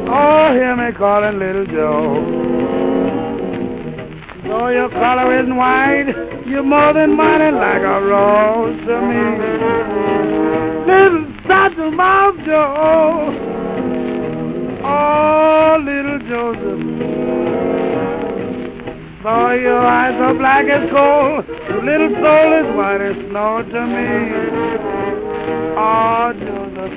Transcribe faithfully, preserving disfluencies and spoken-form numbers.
Oh, hear me calling Little Joe. Though your color isn't white, you're more than mighty like a rose to me. Little Santa Mouth Joe. Oh, little Joseph. Though your eyes are black as coal, your little soul is white as snow to me. Oh, Joseph.